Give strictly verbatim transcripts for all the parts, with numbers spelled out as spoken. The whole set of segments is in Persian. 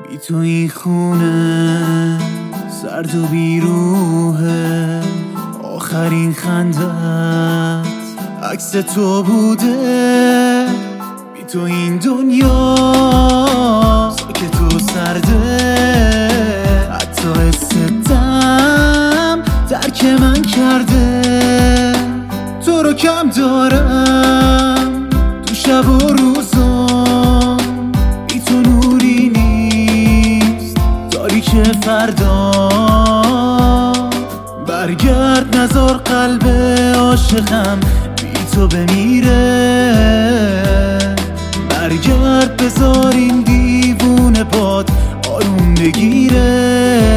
بی تو این خونه سرد و بیروحه، آخرین خندت عکس تو بوده. بی تو این دنیا ساکت و سرده، حتی استم ترک من کرده. تو رو کم دارم تو شب و روزام، بی تو نوری نیست تاریک فردا. برگرد نذار قلب عاشقم بی تو بمیره، برگرد بذار این دیوونه باد آروم بگیره.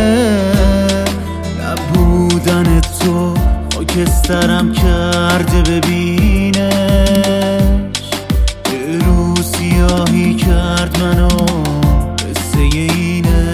نبودن تو خاکسترم کرده ببینش، یه روز سیاهی کرد منو قصه اینه.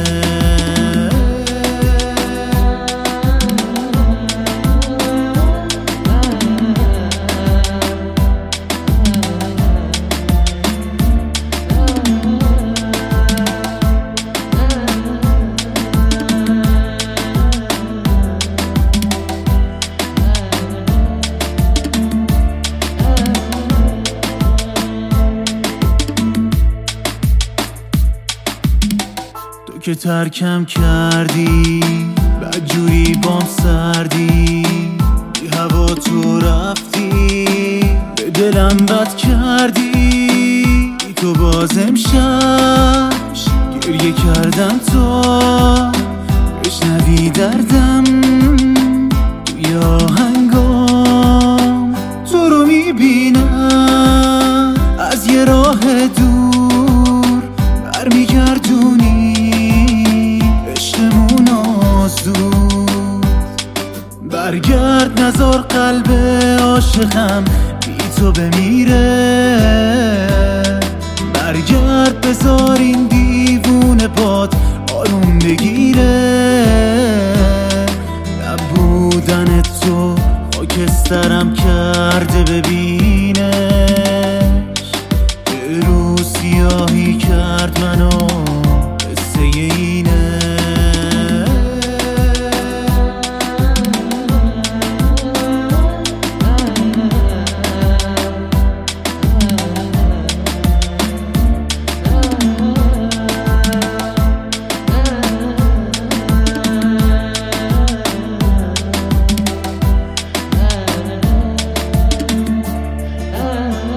که ترکم کردی بدجوری بام سردی، بی هوا تو رفتی به دلم بد کردی. بی تو باز امشب گریه کردم تا بشنوی دردم توی آهنگام. تو رو میبینم از یه راه دور برمیگردونی برگرد نذار قلب عاشقم بی تو بمیره، برگرد بذار این دیوونه باد آروم بگیره. نبودن تو خاکسترم کرده ببینش، یه روز سیاهی کرد منو قصه اینه.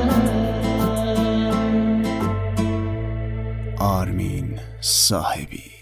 آرمین صاحبی.